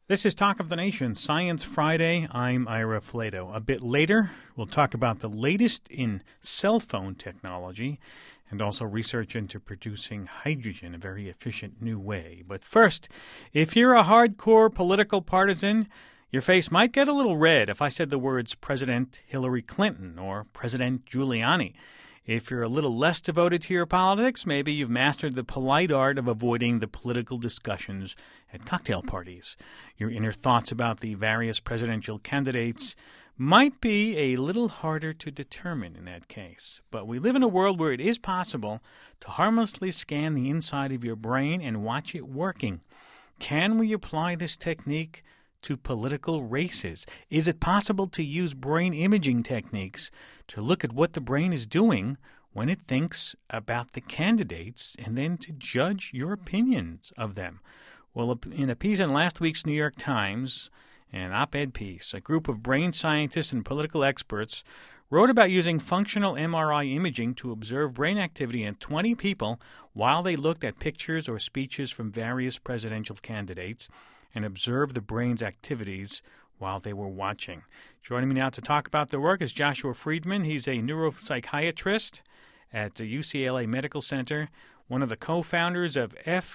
This is Talk of the Nation, Science Friday. I'm Ira Flato. A bit later, we'll talk about the latest in cell phone technology and also research into producing hydrogen, a very efficient new way. But first, if you're a hardcore political partisan, your face might get a little red if I said the words President Hillary Clinton or President Giuliani. If you're a little less devoted to your politics, maybe you've mastered the polite art of avoiding the political discussions at cocktail parties. Your inner thoughts about the various presidential candidates might be a little harder to determine in that case. But we live in a world where it is possible to harmlessly scan the inside of your brain and watch it working. Can we apply this technique to political races? Is it possible to use brain imaging techniques to look at what the brain is doing when it thinks about the candidates and then to judge your opinions of them? Well, in a piece in last week's New York Times, an op-ed piece, a group of brain scientists and political experts wrote about using functional MRI imaging to observe brain activity in 20 people while they looked at pictures or speeches from various presidential candidates and observed the brain's activities while they were watching. Joining me now to talk about the work is Joshua Friedman. He's a neuropsychiatrist at the UCLA Medical Center, one of the co-founders of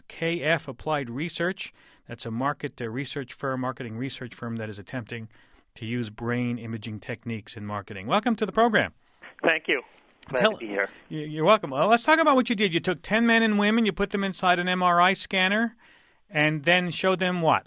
FKF Applied Research. That's a marketing research firm that is attempting to use brain imaging techniques in marketing. Welcome to the program. Thank you. Glad to be here. You're welcome. Well, let's talk about what you did. You took 10 men and women, you put them inside an MRI scanner, and then showed them what?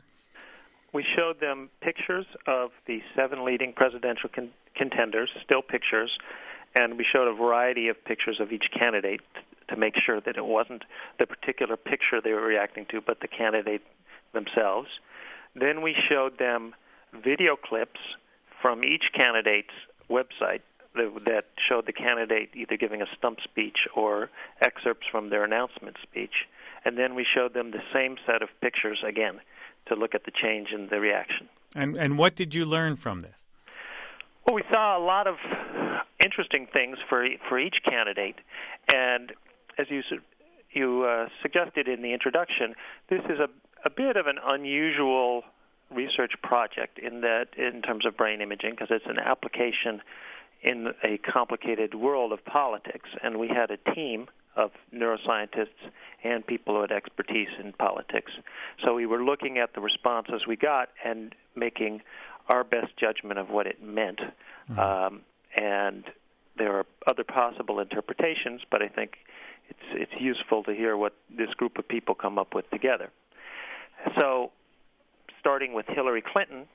We showed them pictures of the 7 leading presidential contenders, still pictures, and we showed a variety of pictures of each candidate to make sure that it wasn't the particular picture they were reacting to, but the candidate themselves. Then we showed them video clips from each candidate's website that showed the candidate either giving a stump speech or excerpts from their announcement speech. And then we showed them the same set of pictures again to look at the change in the reaction. And what did you learn from this? Well, we saw a lot of interesting things for each candidate. And as you suggested in the introduction, this is a bit of an unusual research project in terms of brain imaging, because it's an application in a complicated world of politics. And we had a team of neuroscientists and people who had expertise in politics. So we were looking at the responses we got and making our best judgment of what it meant. Mm-hmm. And there are other possible interpretations, but I think it's useful to hear what this group of people come up with together. So starting with Hillary Clinton,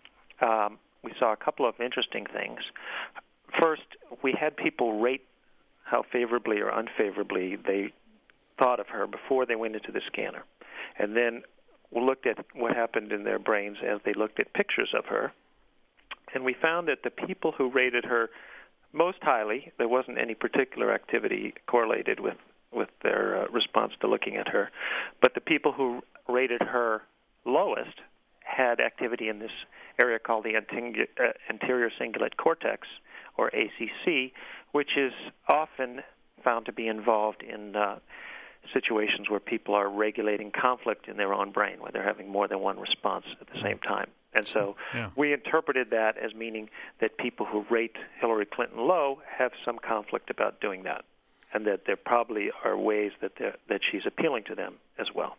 we saw a couple of interesting things. First, we had people rate how favorably or unfavorably they thought of her before they went into the scanner. And then we looked at what happened in their brains as they looked at pictures of her. And we found that the people who rated her most highly, there wasn't any particular activity correlated with their response to looking at her. But the people who rated her lowest had activity in this area called the anterior cingulate cortex, or ACC, which is often found to be involved in situations where people are regulating conflict in their own brain, where they're having more than one response at the same time. And so we interpreted that as meaning that people who rate Hillary Clinton low have some conflict about doing that, and that there probably are ways that she's appealing to them as well.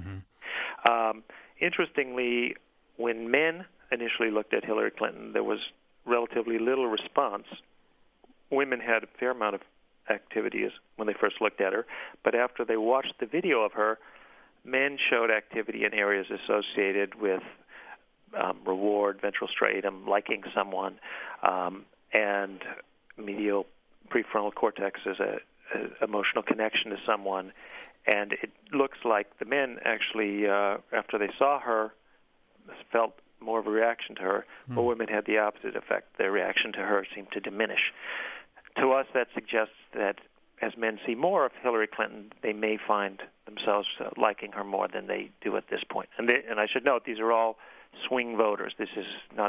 Mm-hmm. Interestingly, when men initially looked at Hillary Clinton, there was relatively little response. Women had a fair amount of activity when they first looked at her, but after they watched the video of her, men showed activity in areas associated with reward, ventral striatum, liking someone, and medial prefrontal cortex is a emotional connection to someone. And it looks like the men actually, after they saw her, felt more of a reaction to her, but women had the opposite effect. Their reaction to her seemed to diminish. To us, that suggests that as men see more of Hillary Clinton, they may find themselves liking her more than they do at this point. And I should note, these are all swing voters. This is not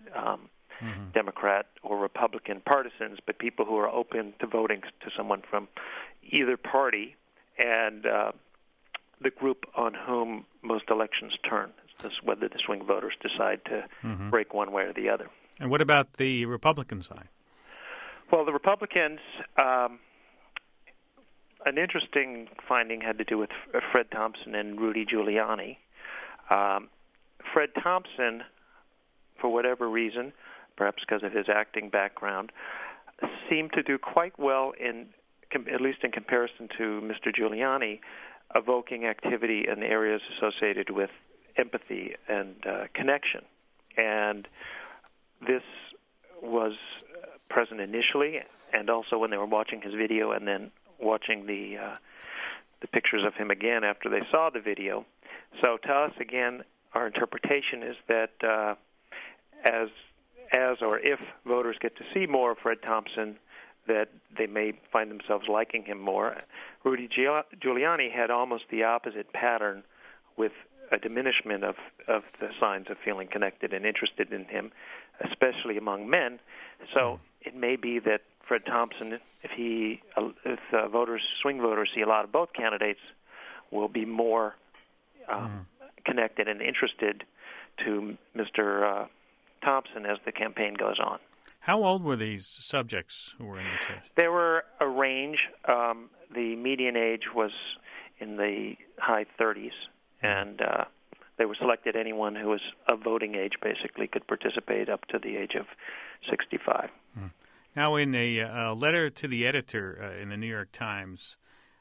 Democrat or Republican partisans, but people who are open to voting to someone from either party, and the group on whom most elections turn. whether the swing voters decide to break one way or the other. And what about the Republican side? Well, the Republicans, an interesting finding had to do with Fred Thompson and Rudy Giuliani. Fred Thompson, for whatever reason, perhaps because of his acting background, seemed to do quite well at least in comparison to Mr. Giuliani, evoking activity in areas associated with empathy and connection. And this was present initially, and also when they were watching his video and then watching the pictures of him again after they saw the video. So to us, again, our interpretation is that as or if voters get to see more of Fred Thompson, that they may find themselves liking him more. Rudy Giuliani had almost the opposite pattern, with a diminishment of the signs of feeling connected and interested in him, especially among men. So it may be that Fred Thompson, if swing voters see a lot of both candidates, will be more connected and interested to Mr. Thompson as the campaign goes on. How old were these subjects who were in the test? There were a range. The median age was in the high 30s, and they were selected. Anyone who was of voting age basically could participate up to the age of 65. Now, in a letter to the editor in the New York Times,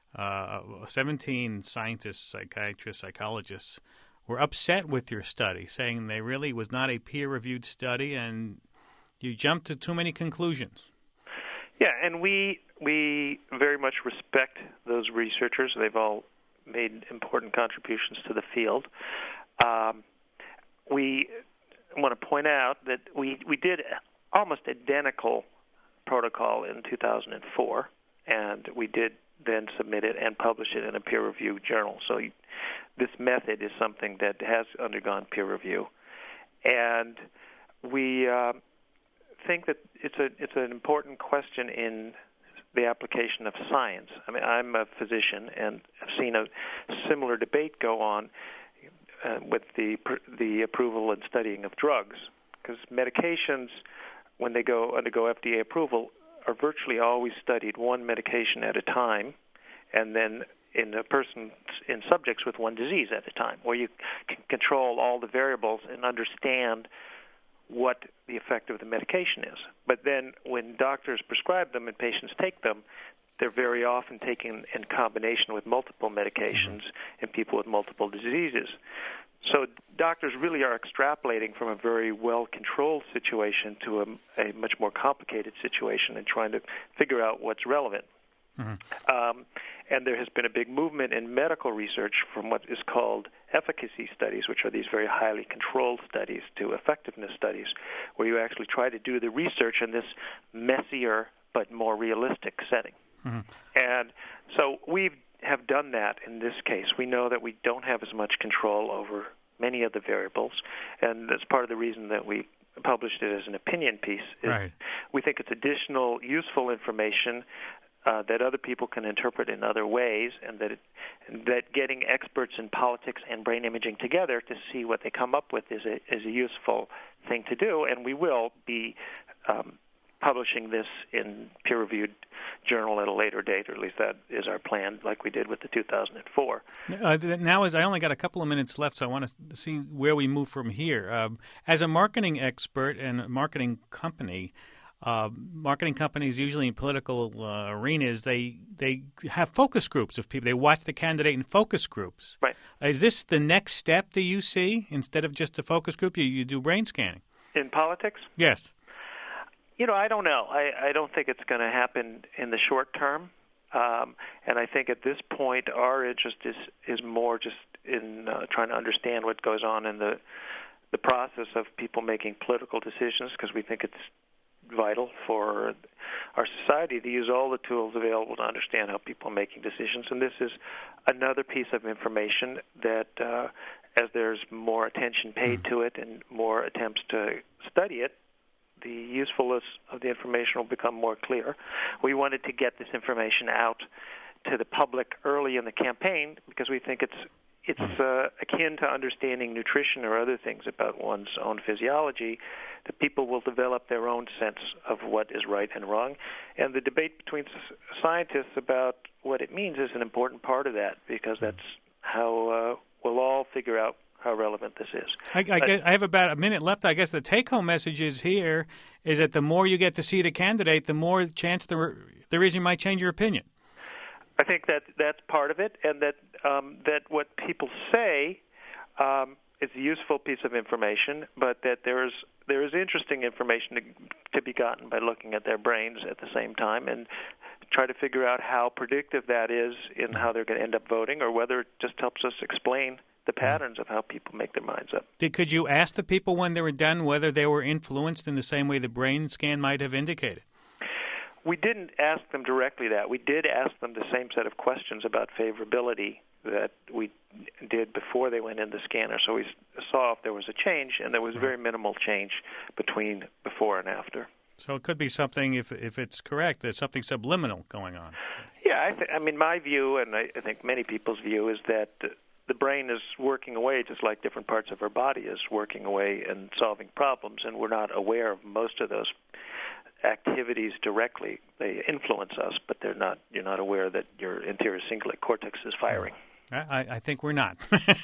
17 scientists, psychiatrists, psychologists were upset with your study, saying they really was not a peer-reviewed study and you jumped to too many conclusions. Yeah, and we very much respect those researchers. They've all made important contributions to the field. We want to point out that we did almost identical protocol in 2004, and we did then submit it and publish it in a peer-reviewed journal. So this method is something that has undergone peer review, and we think that it's an important question in the application of science. I mean, I'm a physician, and I've seen a similar debate go on with the approval and studying of drugs, because medications, when they undergo FDA approval, are virtually always studied one medication at a time, and then in subjects with one disease at a time, where you can control all the variables and understand what the effect of the medication is. But then when doctors prescribe them and patients take them, they're very often taken in combination with multiple medications in people with multiple diseases. So doctors really are extrapolating from a very well-controlled situation to a much more complicated situation and trying to figure out what's relevant. And there has been a big movement in medical research from what is called efficacy studies, which are these very highly controlled studies, to effectiveness studies, where you actually try to do the research in this messier but more realistic setting. And so we have done that in this case. We know that we don't have as much control over many of the variables, and that's part of the reason that we published it as an opinion piece. We think it's additional useful information that other people can interpret in other ways, and that getting experts in politics and brain imaging together to see what they come up with is a useful thing to do, and we will be publishing this in peer-reviewed journal at a later date, or at least that is our plan, like we did with the 2004. Now, as I only got a couple of minutes left, so I want to see where we move from here. As a marketing expert and a marketing companies usually in political arenas, they have focus groups of people. They watch the candidate in focus groups. Right. Is this the next step, do you see? Instead of just a focus group, you do brain scanning? In politics? Yes. I don't know. I don't think it's going to happen in the short term. And I think at this point our interest is more just in trying to understand what goes on in the process of people making political decisions, because we think it's vital for our society to use all the tools available to understand how people are making decisions. And this is another piece of information that as there's more attention paid to it and more attempts to study it, the usefulness of the information will become more clear. We wanted to get this information out to the public early in the campaign because we think it's it's akin to understanding nutrition or other things about one's own physiology, that people will develop their own sense of what is right and wrong. And the debate between scientists about what it means is an important part of that, because that's how we'll all figure out how relevant this is. I have about a minute left. I guess the take-home message is here is that the more you get to see the candidate, the more chance there is you might change your opinion. I think that that's part of it, and that that what people say is a useful piece of information, but that there is interesting information to be gotten by looking at their brains at the same time and try to figure out how predictive that is in how they're going to end up voting, or whether it just helps us explain the patterns of how people make their minds up. Could you ask the people when they were done whether they were influenced in the same way the brain scan might have indicated? We didn't ask them directly that. We did ask them the same set of questions about favorability that we did before they went in the scanner. So we saw if there was a change, and there was very minimal change between before and after. So it could be something, if it's correct, there's something subliminal going on. Yeah, I mean, my view, and I think many people's view, is that the brain is working away just like different parts of our body is working away and solving problems, and we're not aware of most of those activities directly. They influence us, but you're not aware that your anterior cingulate cortex is firing. I think we're not.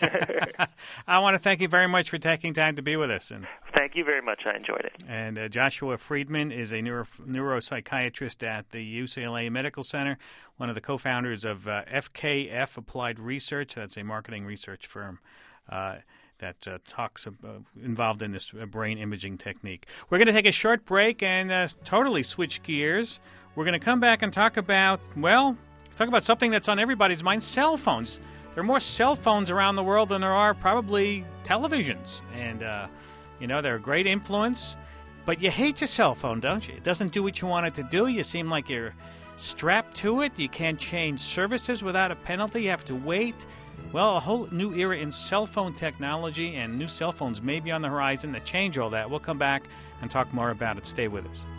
I want to thank you very much for taking time to be with us. And thank you very much. I enjoyed it. And Joshua Friedman is a neuropsychiatrist at the UCLA Medical Center, one of the co-founders of FKF Applied Research. That's a marketing research firm that talks involved in this brain imaging technique. We're going to take a short break and totally switch gears. We're going to come back and talk about something that's on everybody's mind, cell phones. There are more cell phones around the world than there are probably televisions. And, they're a great influence. But you hate your cell phone, don't you? It doesn't do what you want it to do. You seem like you're strapped to it. You can't change services without a penalty. You have to wait. Well, a whole new era in cell phone technology, and new cell phones may be on the horizon to change all that. We'll come back and talk more about it. Stay with us.